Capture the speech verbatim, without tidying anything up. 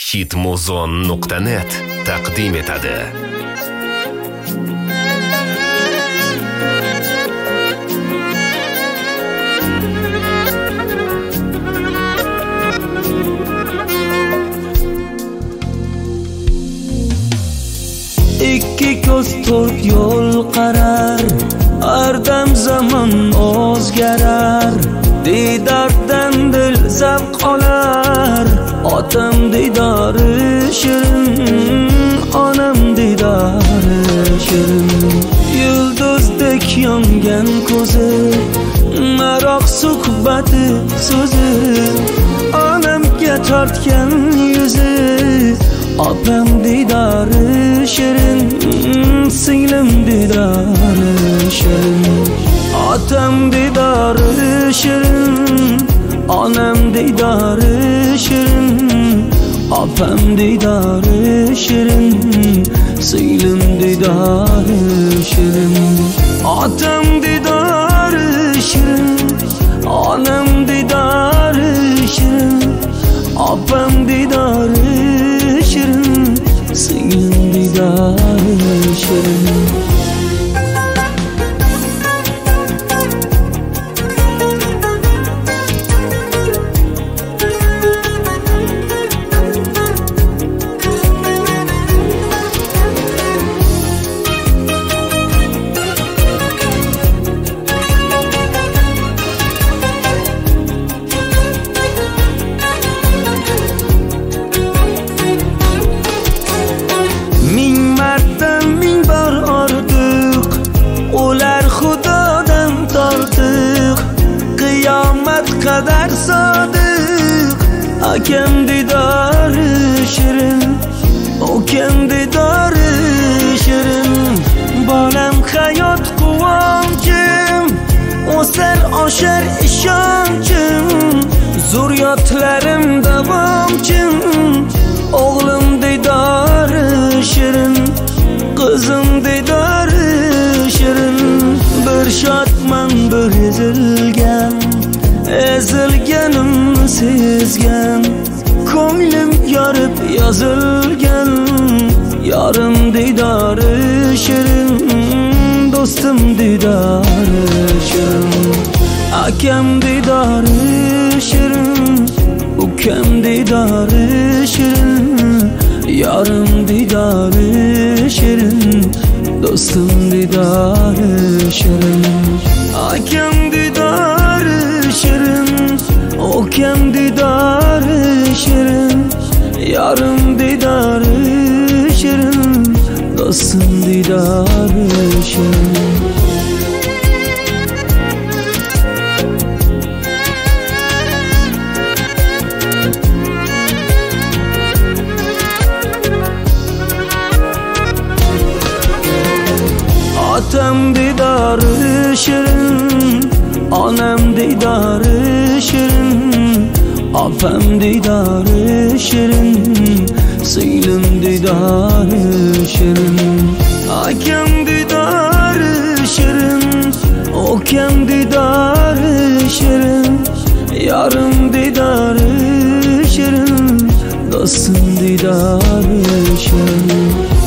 hitmuzon nuqta net taqdim etadi. Ikki ko'z to'rt yo'l qarar, ardam zamon o'zgarar. Diydardan dil zavq olar, otam didori shirin, onam didori shirin. Yulduzdek yongan ko'zi, maroq suhbati so'zi, onamga tortgan yuzi, otam didori shirin, singlim didori shirin. Otam didori shirin, onam didori shirin, opam didori shirin, singlim didori shirin. Otam didori shirin, onam didori shirin, opam didori shirin, singlim didori shirin. Kadar sadık, akam didori shirin, ukam didori shirin. Bolam hayot quvonchim, o'sar oshar ishonchim, zurriyotlarim davomchim. O'g'lim didori shirin, qizim didori shirin. Bir shodman bir ezilgan, ezilganimni sezgan, ko'nglim yorib yozilgan. Yorim didori shirin, do'stim didori shirin. Akam didori shirin, ukam didori shirin. Yorim didori shirin, do'stim didori shirin. Akam didori shirin, ukam didori shirin. Yorim didori shirin, do'stim didori shirin. Otam didori shirin, onam didori shirin, opam didori shirin, singlim didori shirin. Akam didori shirin, ukam didori shirin. Yorim didori shirin, do'stim didori shirin.